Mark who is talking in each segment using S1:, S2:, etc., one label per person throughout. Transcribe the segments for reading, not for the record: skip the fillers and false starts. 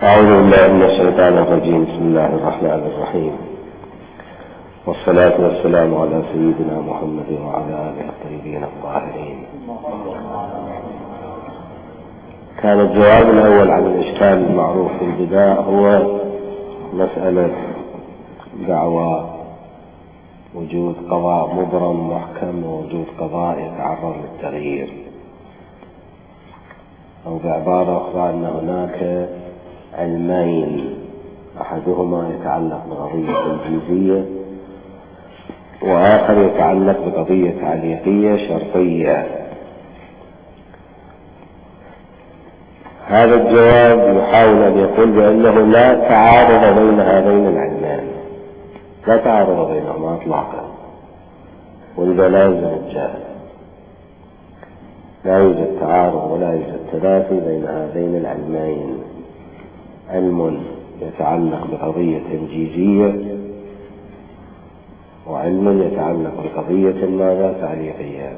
S1: أعوذ بالله من الشيطان الرجيم. بسم الله الرحمن الرحيم، والصلاة والسلام على سيدنا محمد وعلى آله الطيبين الطاهرين. كان الجواب الأول عن الإشكال المعروف في البداية هو مسألة دعوى وجود قضاء مبرم محكم ووجود قضاء يتعرض للتغيير، أو بعبارة أخرى أن هناك علمين، أحدهما يتعلق بقضية تنفيذية وآخر يتعلق بقضية تعليقية شرطية. هذا الجواب يحاول أن يقول بأنه لا تعارض بين هذين العلمين، لا تعارض بينهما إطلاقا، ولذا لا يوجد الجهل، لا يوجد تعارض ولا يوجد تنافي بين هذين العلمين، علم يتعلق بقضية تنجيزية وعلم يتعلق بقضية ماذا تعليقية،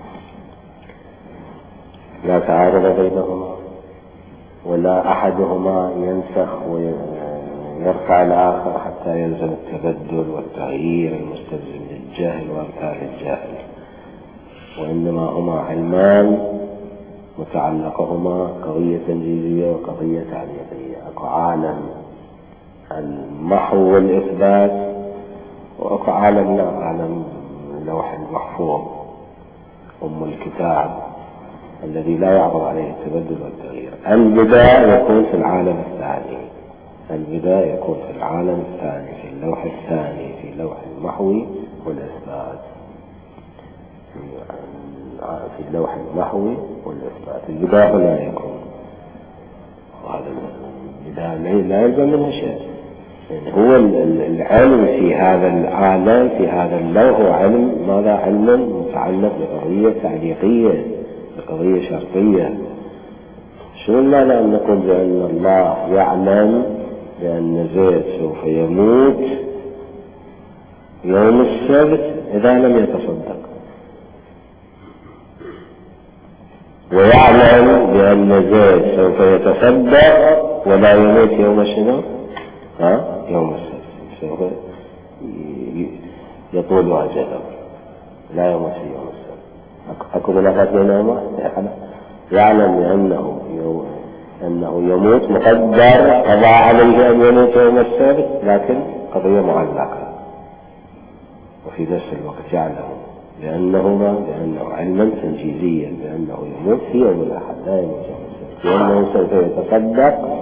S1: لا تعارض بينهما ولا أحدهما ينسخ ويرفع الآخر حتى يلزم التبدل والتغيير المستلزم للجهل وأمثال الجهل، وإنما هما علمان متعلقهما قضية تنجيزية وقضية تعليقية. أكو عالم المحو والإثبات، وأكو عالم لا، عالم اللوح المحفوظ أم الكتاب الذي لا يعرض عليه التبدل والتغيير. البداية يكون في العالم الثاني، البداية يكون في العالم الثاني، في اللوح الثاني، في لوح المحو والإثبات، في اللوح المحو والإثبات. البداية لا يكون، وهذا البداية لا يلزم منها شيء، يعني هو العلم في هذا العالم في هذا اللوح هو علم ماذا؟ علم متعلق بقضية تعليقية، بقضية شرطية. شو المعنى أن نقول بأن الله يعلم بأن زيد سوف يموت يوم السبت إذا لم يتصدق، ويعلم بأن زيد سوف يتصدق ولا يموت يوم شنو؟ يوم السبت، سوف يطول أجله، لا يموت في يوم السبت. أكو منافات بينهما؟ يعلم أنه يموت مقدر، قضى عليه أن يموت يوم السبت، لكن قضية معلقة. وفي نفس الوقت يعلم بأنه علما تنجيزيا بأنه يموت في يوم الأحد، لا يموت يوم السبت، لأنه سوف يتصدق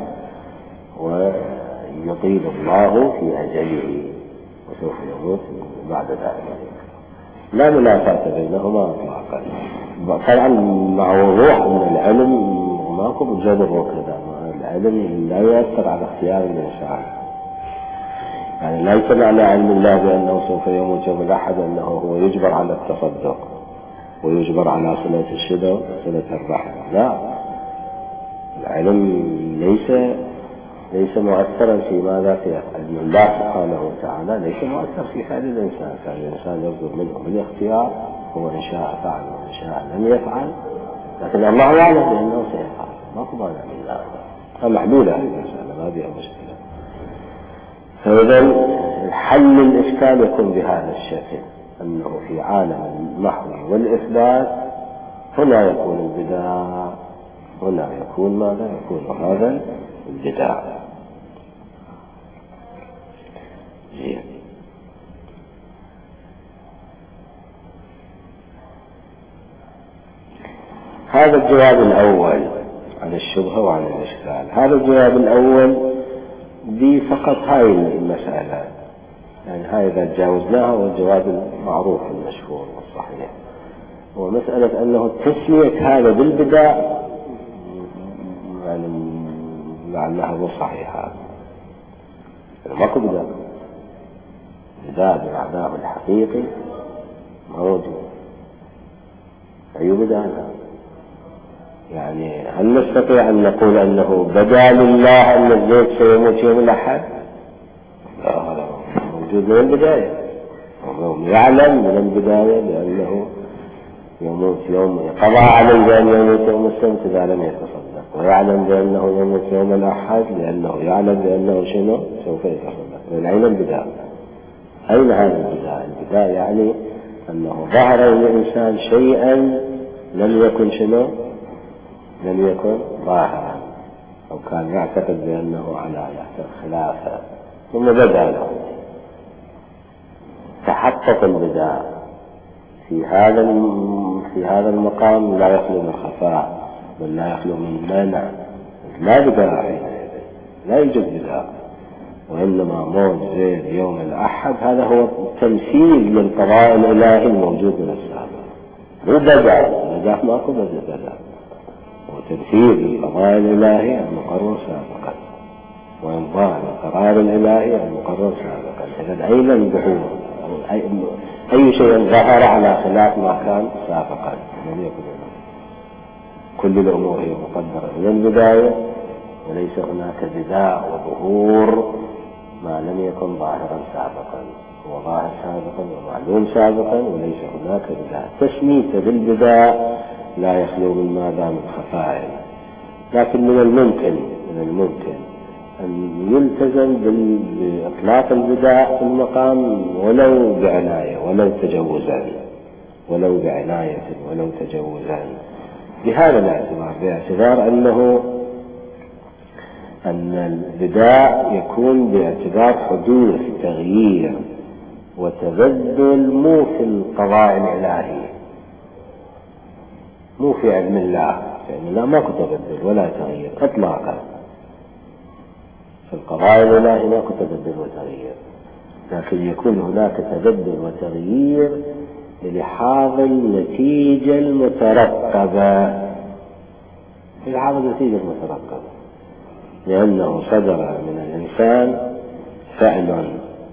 S1: ويطيل الله في أجله وسوف يموت بعد ذلك. لا منافاة بينهما إطلاقا. طبعا مع وضوح أن العلم ماكو بجبر وكذا، العلم لا يؤثر على اختيار الإنسان، يعني ليس معنى علم الله بأنه سوف يموت يوم الأحد أنه هو يجبر على التصدق ويجبر على صلة الشدة صلة الرحم، لا، العلم ليس مؤثرا في ماذا؟ في علم الله سبحانه وتعالى ليس مؤثر في فعل الإنسان، كان الإنسان يصدر منه بالاختيار، هو إن شاء فعل وإن شاء لم يفعل، لكن الله يعلم بأنه سيفعل، ماكو مانع من ذلك، محلولة هذه المسألة، ما فيها مشكلة. فإذا حل الإشكال يكون بهذا الشكل، أنه في عالم المحو والإثبات هنا يكون البداع، هنا يكون ماذا؟ يكون هذا البداع. هذا الجواب الأول عن الشبهة وعن الإشكال. هذا الجواب الأول فقط هاي المسألة، يعني هاي إذا تجاوزناها هو الجواب المعروف المشهور والصحيح، ومسألة أنه تسمية هذا بالبداء يعني لعلها مو صحيحة، ماكو بداء، بداء بمعناه الحقيقي موجود، أي بداء؟ يعني هل نستطيع أن نقول أنه بدا لله أن الزيت سيموت يوم الأحد؟ لا، هذا موجود من البداية، يعلم من البداية بأنه يموت يوم، قضى عليه أن يموت يوم السبت إذا لم يتصدق، ويعلم بأنه يموت يوم الأحد لأنه يعلم بأنه شنو سوف يتخلف. من أين البداء؟ أين هذا البداء؟ البداء يعني أنه ظهر للإنسان شيئا لم يكن شنو؟ لم يكن ظاهرا، أو كان يعتقد بأنه على خلافه، ثم بدأ له. تحقق البداء في هذا المقام لا يخلو من خفاء، بل لا يخلو من منع. لا بداء حينئذ، لا يوجد بداء، وإنما موت زيد يوم الأحد هذا هو تمثيل للقضاء الإلهي الموجود من السابق، مو بداء ماكو بداء، هو تمثيل للقضاء الإلهي المقرر سابقا وإمضاء القرار الإلهي المقرر سابقا. إذا أين الظهور؟ أي شيء ظهر على خلاف ما كان سابقا؟ لم يكن. كل الأمور هي مقدرة من البداية، وليس هناك بداء وظهور ما لم يكن ظاهرا سابقا. هو ظاهر سابقا ومعلوم سابقا، وليس هناك بداء. تسميته بالبداء لا يخلو من ماذا؟ من خفاء. لكن من الممكن أن يلتزم بإطلاق البداء في المقام ولو بعناية ولو تجوزا، ولو بعناية ولو تجوزا، بهذا الاعتبار، باعتبار أن البداء يكون باعتبار حدوث تغيير وتبدل، مو في القضاء الإلهي، مو في علم الله، فإن لا ماكو تبدل ولا تغيير إطلاقا. في القضاء الإلهي ماكو تبدل وتغيير، لكن يكون هناك تبدل وتغيير للحاظ النتيجة المترقبة، لأنه صدر من الإنسان فعل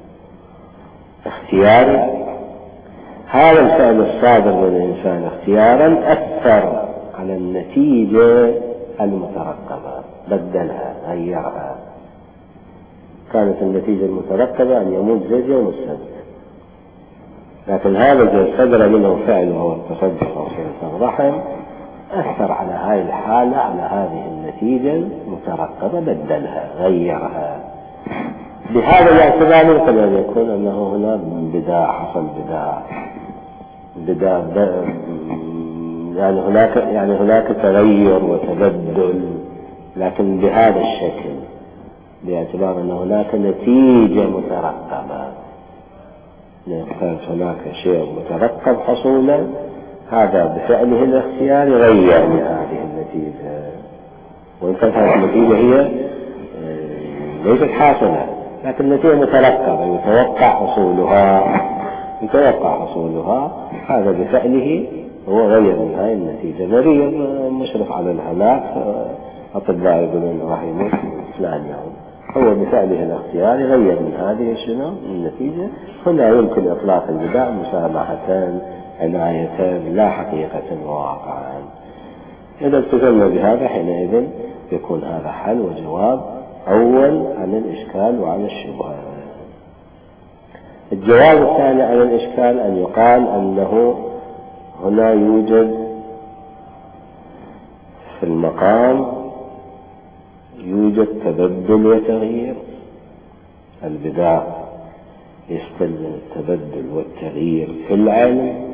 S1: اختياري. هذا الفعل الصادر من الإنسان اختيارا أثر على النتيجة المترقبة، بدلها، غيرها. كانت النتيجة المترقبة أن يموت زيد يوم السبت، لكن هذا الذي صدر منه فعل وهو التصدق أو صلة الرحم أثر على هذه الحالة، على هذه النتيجة المترقبة، بدلها، غيرها. بهذا الاعتبار يمكن أن يكون أنه هنا بداء، حصل بداء يعني هناك تغير وتبدل، لكن بهذا الشكل، باعتبار أن هناك نتيجة مترقبة. كانت هناك شيء مترقب حصولا، هذا بفعله الاختياري غير من هذه النتيجة، وإن كانت هذه النتيجة هي ليست حاصلة، لكن النتيجة مترقبة يتوقع حصولها، هذا بفعله هو غير من هذه النتيجة. مريض مشرف على الهلاك، أطباء يقولون راح يموت فلان يوم، هو بفعله الاختياري غير من هذه النتيجة. هنا يمكن إطلاق البداء مسامحة، عناية، لا حقيقة وواقعا. إذا التزمنا بهذا حينئذ يكون هذا حل وجواب أول عن الإشكال وعن الشبهة. الجواب الثاني عن الإشكال أن يقال أنه هنا يوجد في المقام يوجد تبدل وتغيير. البداء يستلزم التبدل والتغيير في العلم،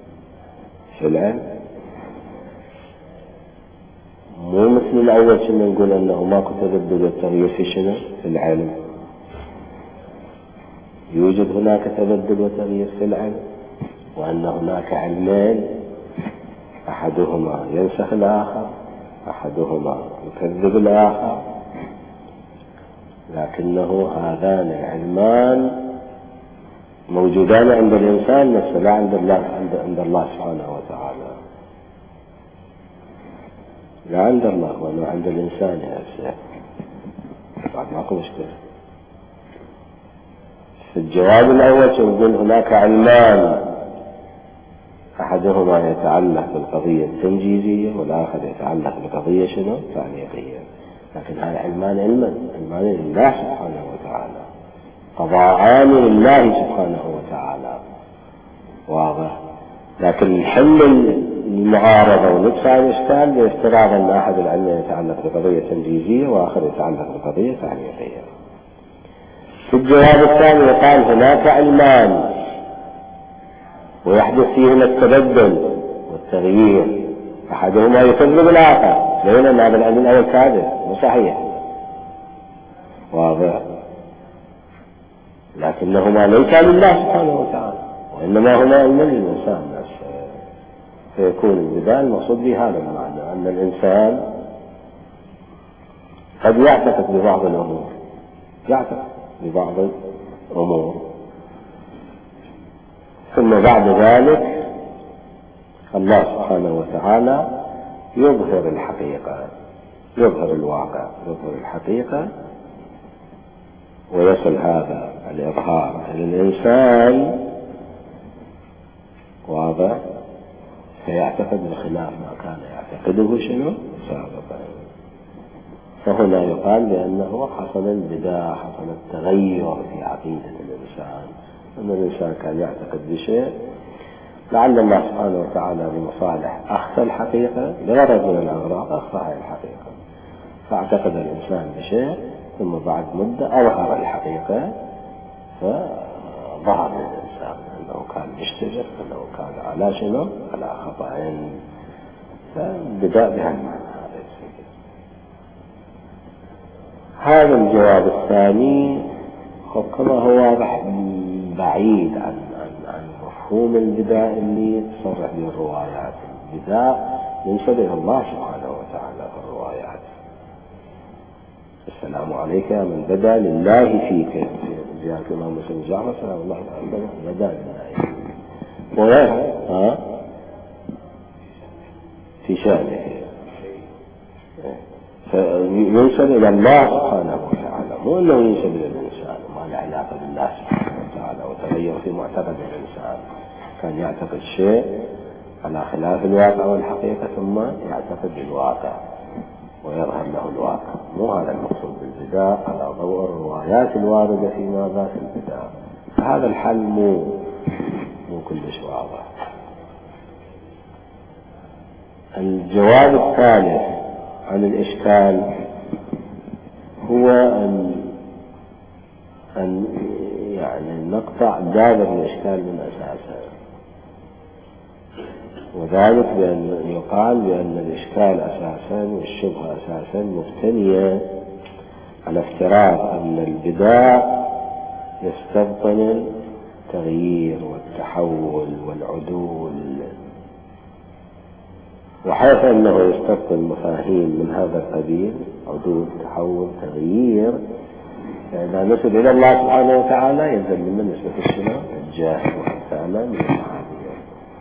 S1: مو مثل الأول كنا نقول أنه ماكو تبدل والتغيير في شنو؟ في العلم. يوجد هناك تبدل وتغيير في العلم، وأن هناك علمين أحدهما ينسخ الآخر، أحدهما يكذب الآخر، لكنه هذان العلمان موجودان عند الإنسان نفسه، لا عند الله سبحانه وتعالى، لا عند الله ولا عند الإنسان نفسه. بعد ماكو مشكلة. في الجواب الأول يقول هناك علمان، أحدهما يتعلق بالقضية التنجيزية والآخر يتعلق بالقضية شنو؟ التعليقية. لكن هذا علمان لله سبحانه وتعالى، قضاءان لله سبحانه وتعالى، واضح. لكن الحل المعارضة ونقصان الإشكال بافتراض أن أحد العلم يتعلق بقضية تنجيزية وآخر يتعلق بقضية تعليقية. في الجواب الثاني يقال هناك علمان ويحدث فيهما التبدل والتغيير، أحدهما يكذب الآخر، بين أن هذا العلم الأول كاذب وصحيح واضح، لكنهما ليس لله سبحانه وتعالى وإنما هما علم للإنسان نفسه. فيكون البداية المقصود بهذا المعنى أن الإنسان قد يعتقد ببعض الأمور، ثم بعد ذلك الله سبحانه وتعالى يظهر الحقيقة، يظهر الواقع، يظهر الحقيقة، ويصل هذا الإظهار إلى الإنسان واضح، فيعتقد بخلاف ما كان يعتقده سابقا. فهنا يقال بأنه حصل البداية، حصل التغير في عقيدة الإنسان، أن الإنسان كان يعتقد بشيء لعل الله سبحانه وتعالى بمصالح أخفى الحقيقة بغرض من الأغراض، أخفى الحقيقة، فاعتقد الإنسان بشيء ثم بعد مدة أظهر الحقيقة، فظهر للإنسان أنه كان يشتبه، أنه كان على خطأ. فالبداء بهالمعنى. هذا الجواب الثاني كما هو واضح بعيد عن مفهوم البداء اللي تصرح به الروايات. البداء ينسب إلى الله سبحانه وتعالى في الروايات. السلام عليك من بدا لله فيك، في زيارة الإمام مسلم جعفر سلام الله عليه بدا لله في شأنه، فينسب إلى الله سبحانه وتعالى، مو أنه ينسب إلى الإنسان، وما له علاقة بالله سبحانه وتعالى. وتغير في معتقد الإنسان، كان يعتقد شيء على خلاف الواقع والحقيقة ثم يعتقد بالواقع ويظهر له الواقع. مو هذا المقصود بالبداء على ضوء الروايات الواردة في ماذا في البداء. فهذا الحل مو كلش واضح. الجواب الثالث عن الإشكال هو أن يعني نقطع دابر الإشكال من أساسه، وذلك بأن يقال بأن الإشكال أساسا والشبهة أساسا مبتنية على افتراض أن البداء يستبطن التغيير والتحول والعدول، وحيث أنه يستبطن مفاهيم من هذا القبيل، عدول، تحول، تغيير، إذا نسب إلى الله سبحانه وتعالى يلزم منا نسبة الشبه الجاهل والثعلب من المعاني.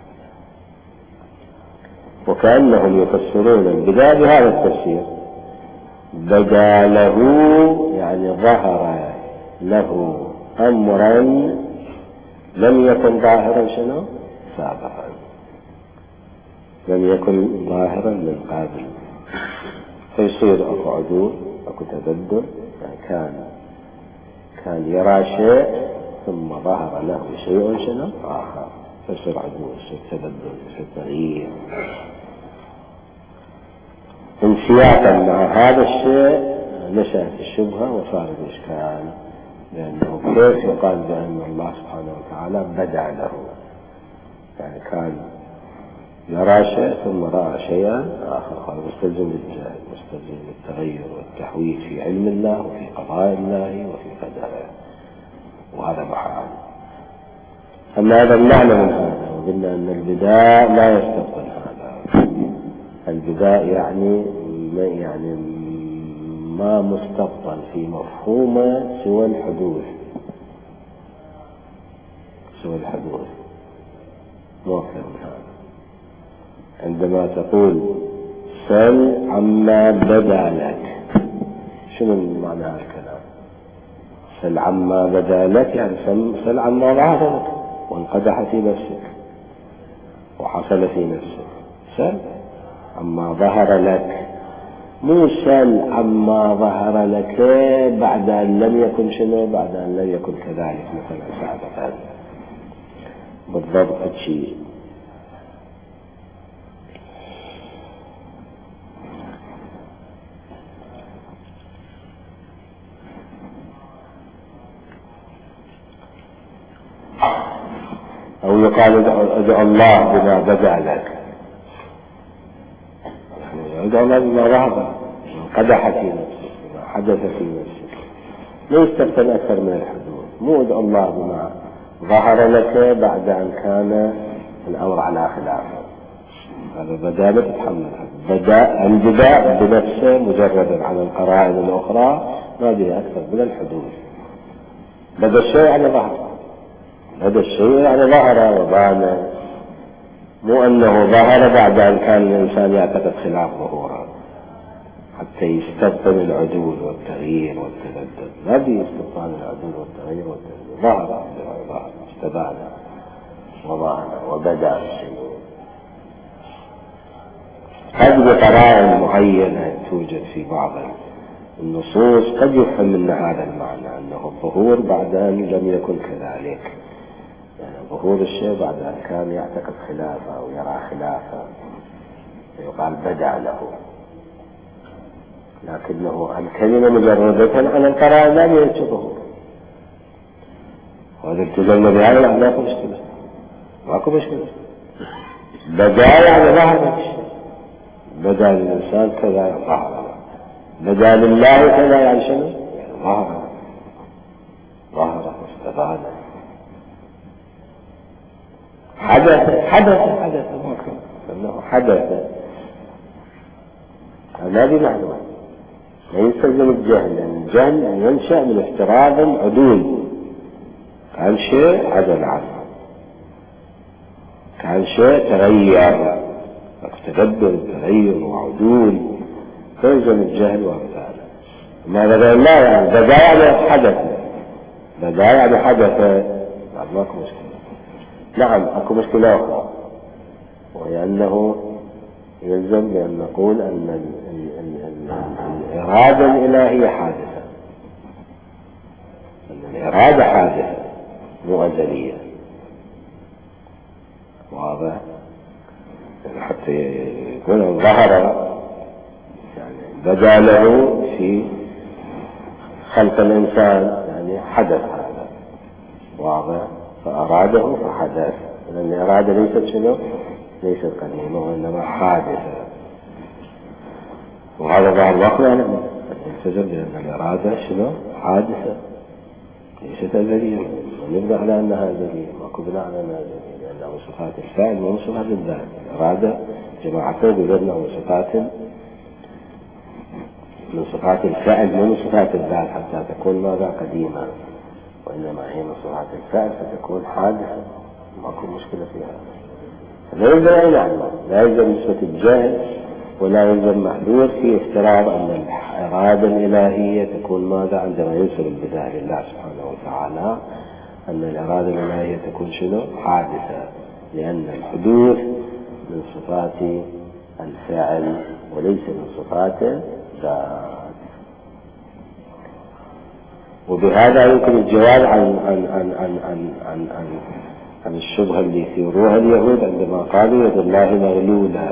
S1: وكأنهم يفسرون البداء بهذا التفسير: بدا له يعني ظهر له أمرا لم يكن ظاهرا سابقا، لم يكن ظاهرا من قبل، فيصير أكو عدول، أكو تبدل. يعني كان يرى شيء ثم ظهر له شيء آخر، فيصير عدول، يصير تبدل، يصير تغيير. انسياقا مع هذا الشيء نشأت الشبهة وصار الإشكال، لأنه كيف يقال بأن الله سبحانه وتعالى بدع له؟ يعني كان يرى شيء ثم رأى شيئا آخر، هذا مستلزم للجهل، مستلزم للتغير والتحويل في علم الله وفي قضاء الله وفي قدره، وهذا محال. أما هذا المعنى من هذا، وقلنا أن البداء لا يستبطن هذا. البداء يعني ما مستبطن في مفهومه سوى الحدوث، مو أكثر من هذا. عندما تقول سل عما بدا لك، شنو معنى هذا الكلام؟ سل عما بدا لك يعني سل عما ظهر لك وانقدح في نفسك وحصل في نفسك. سل عما ظهر لك، مو سل عما ظهر لك بعد أن لم يكن بعد أن لم يكن كذلك مثلا سابقا. بالضبط الشيء أو يقال ادعو الله بما بدا لك، ادعو الله بما ظهر قدح في نفسك بما حدث في نفسك، لا يستخدم أكثر من الحدود. مو ادعو الله بما ظهر لك بعد أن كان الأمر على خلافه، هذا بدا لا تتحمل. بدا البداء بنفسه مجردا عن القرائن الأخرى ما به أكثر من الحدود. بدا الشيء على ظهر، بدا الشيء على ظهر وبان، مو أنه ظهر بعد أن كان الإنسان يعتقد خلاف ظهوره حتى يستبطن العدول والتغيير والتبدل. ما به استبطان العدول والتغيير والتبدل، ظهر استبان وظهر وبدا الشيء. قد بقرائن معينة توجد في بعض النصوص قد يفهم من هذا المعنى أنه الظهور بعد أن لم يكن كذلك، يعني ظهور الشيء بعد أن كان يعتقد خلافه أو يرى خلافه يقال بدأ له، لكنه الكلمة مجردة عن القرائن لا يوجد ظهور، وهذا التزمنا بهذا لا ماكو مشكلة، ماكو مشكلة. بدأ يعني ظهر الشيء، بدأ للإنسان كذا ظهر، بدأ لله كذا يعني شنو؟ يعني ظهر واستبان، حدث أنه حدث. هذا بمعنى لا يستلزم الجهل، لأن الجهل ينشأ من افتراض عدول، كان شيء عدل عنه، كان شيء تغير، تبدل تغير وعدول، فيلزم الجهل وأمثاله. ما بدأ الله يعني بدأ يعني حدث، بدأ يعني حدث، بعد ماكو مشكلة. نعم اكو مشكلة أخرى، وهي أنه يلزم بأن نقول أن الإرادة الإلهية حادثة، أن الإرادة حادثة مو أزلية، واضح؟ حتى يكون ظهر يعني بدا له في خلق الإنسان يعني حدث هذا، واضح؟ فأراده فحدث، لأن الإرادة ليست شنو؟ ليست قديمة وإنما حادثة، وهذا بعض الوقت نعلم نلتزم بأن الإرادة شنو؟ حادثة ليست أزلية، ونبدأ على أنها أزلية، ماكو بناء على أنها أزلية، لأنها من صفات الفعل ومن صفات الذات. الإرادة جماعته بذلنا من صفات الفعل ومن صفات الذات حتى تكون ماذا؟ قديمة، وإنما هي من صفات الفعل فتكون حادثة، ماكو مشكلة فيها. لا يلزم أي نعمة، لا يلزم نسبة الجهل ولا يلزم محذور في افتراض أن الإرادة الإلهية تكون ماذا؟ عندما ينسب البداية لله سبحانه وتعالى أن الإرادة الإلهية تكون شنو؟ حادثة، لأن الحدوث من صفات الفعل وليس من صفات الذات. وبهذا يمكن الجواب عن الشبهة اللي يثيروها اليهود عندما قالوا يد الله مغلولة.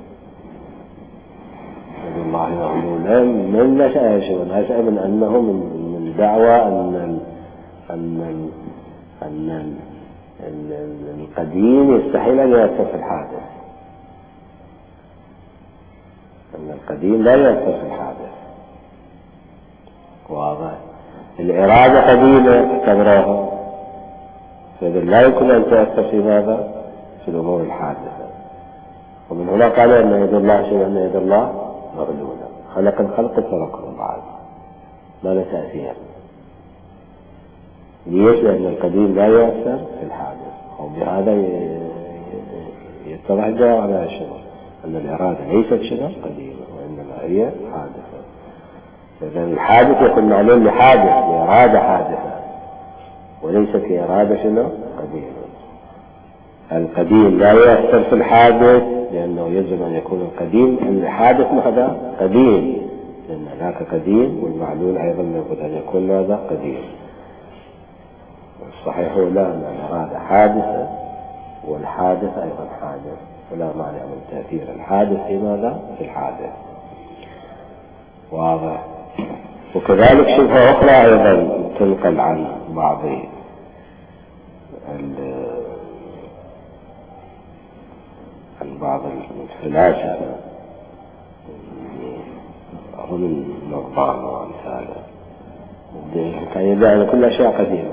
S1: يد الله مغلولة من نشأ من أنه من دعوى أن القديم يستحيل أن يأثر في الحادث، أن القديم لا يأثر في الحادث، واضح؟ الإرادة قديمة تعتبرها، فإذا لا يمكن أن تأثر في ماذا؟ في الأمور الحادثة. ومن هنا قالوا أن يد الله شيء، أن يد الله مغلولة، خلق الخلق تركه بعد ما له تأثير. ليش؟ لأن القديم لا يأثر في الحادث، وبهذا يتضح الجواب على شنو؟ أن الإرادة ليست شنو؟ قديمة، وإنما هي حادثة. إذن الحادث يكون معلوم لحادث، لإرادة حادثة، وليست لإرادة شنو؟ قديمة. القديم لا يأثر في الحادث، لأنه يجب أن يكون القديم الحادث ماذا؟ قديم، لأن ذاك قديم، والمعلول أيضا يجب أن يكون ماذا؟ قديم. الصحيح هو لا، أن الإرادة حادثة والحادث أيضا حادث، ولا معنى من تأثير الحادث في ماذا؟ في الحادث، واضح؟ وكذلك شبهة أخرى أيضا تنقل عن بعض بعض الفلاسفة أظن نظام وأمثاله كان يدعي أن كل الأشياء قديمة،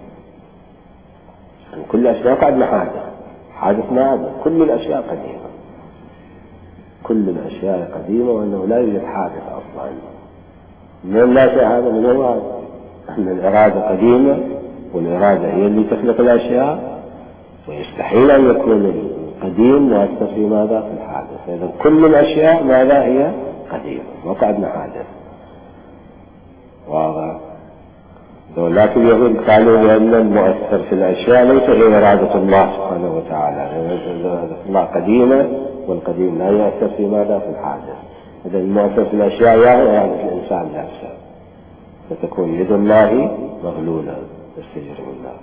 S1: يعني كل الأشياء قد حادث ما هذا، كل الأشياء قديمة، كل الأشياء قديمة، وأنه لا يوجد حادث أصلا. من لا شيء هذا من هو أن الإرادة قديمة، والإرادة هي اللي تخلق الأشياء، ويستحيل أن يكون القديم مؤثر في ماذا؟ في الحادث. إذا كل الأشياء ماذا هي؟ قديمة، وقعدنا حادث. واضح؟ ولكن يقول قالوا بأن المؤثر في الأشياء ليس هي إرادة الله سبحانه وتعالى، إرادة الله قديمة، والقديم لا يؤثر في ماذا؟ في الحادث. إذا المؤثر في الأشياء هي إرادة الإنسان نفسه، فتكون يد الله مغلولة تستجر بالله.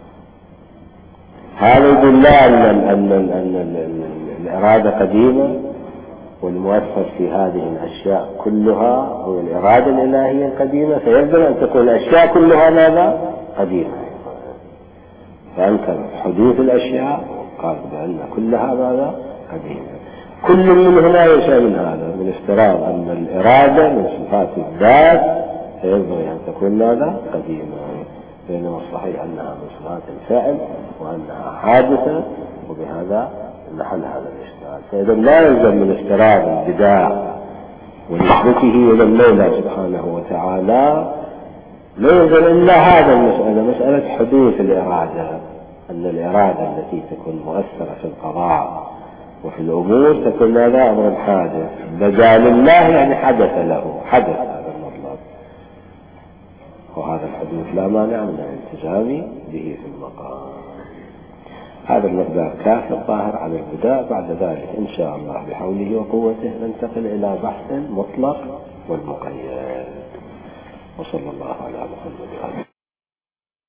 S1: هذا يدل أن الإرادة قديمة، والمؤثر في هذه الأشياء كلها هو الإرادة الإلهية القديمة، فيلزم أن تكون الأشياء كلها ماذا؟ قديمة. فأنكر حدوث الأشياء وقال بأن كلها ماذا؟ قديمة. كل منهما يشاء من هذا، من افتراض أن الإرادة من صفات الذات فيلزم أن تكون ماذا؟ قديمة، بينما الصحيح أنها من صفات الفعل وأنها حادثة، وبهذا نحل هذا الإشكال. فإذا لا يلزم من افتراض البداع ونسبته إلى المولى سبحانه وتعالى، لا يلزم إلا هذا المسألة، مسألة حدوث الإرادة، أن الإرادة التي تكون مؤثرة في القضاء وفي الأمور تكون ماذا؟ أمر حادث، بدا لله يعني حدث له، حدث هذا المطلب، وهذا الحدوث لا مانع من الالتزام به في المقام. هذا المقدار كافي الظاهر على البداء. بعد ذلك إن شاء الله بحوله وقوته ننتقل إلى بحث المطلق والمقيد. وصلى الله على محمد وعلى